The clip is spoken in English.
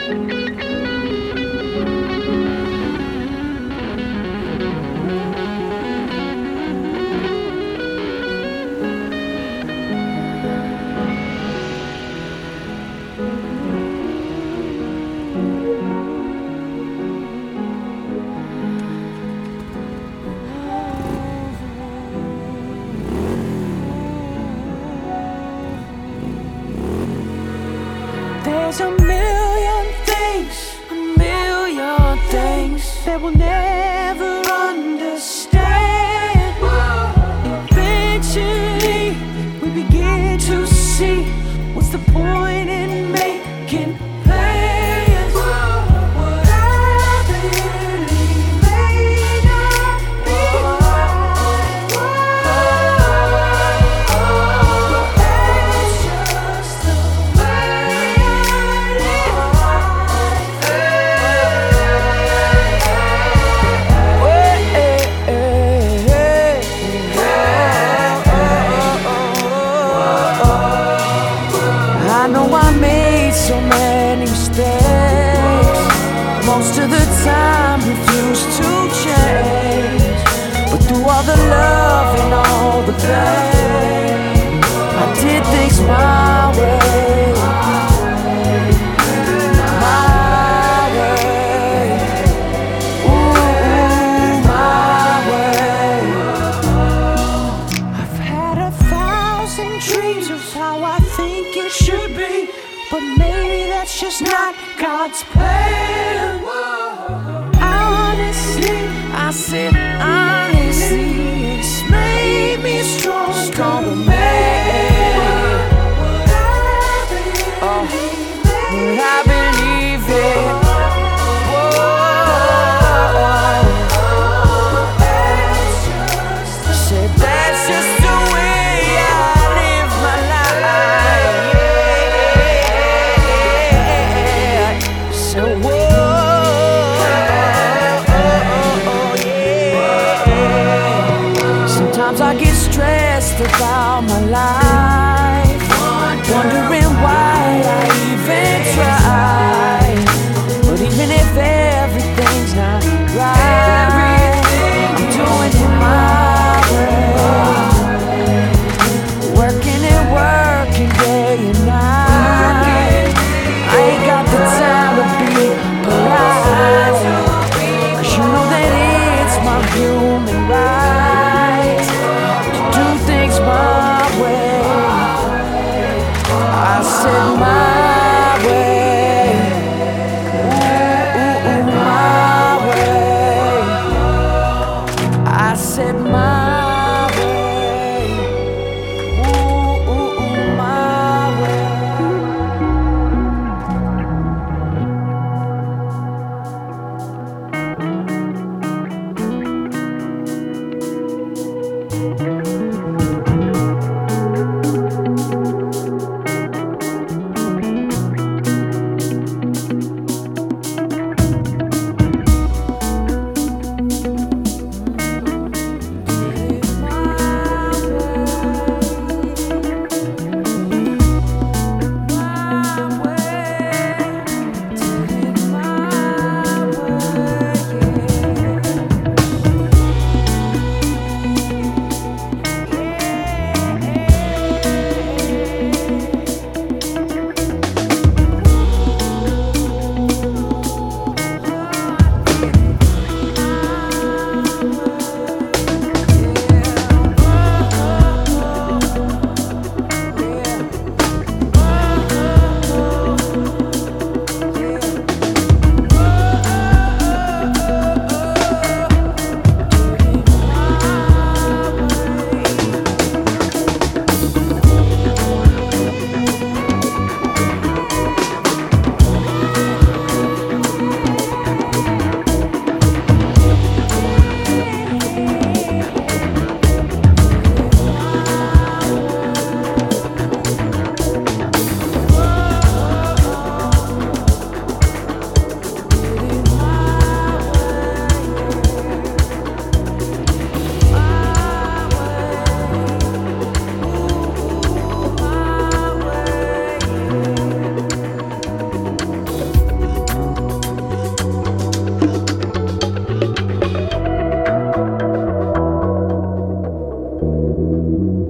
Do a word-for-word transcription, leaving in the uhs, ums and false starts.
There's a million things, a million things that we'll never understand. Eventually, we begin to see what's the point in making plans. What I believe may not be right, but that's just the way I live I know I made so many mistakes, most of the time refused to change. But through all the love and all the pain, I did things my way, my way, ooh, my way. I've had a thousand dreams of how I think it should be, but maybe that's just not God's plan. Honestly, I said honestly, it's made me strong, stronger man. Oh, but I believe it. Whoa. Said that's just the way I live my life. So whoa, yeah. Sometimes I get stressed about my life, wondering why I even try.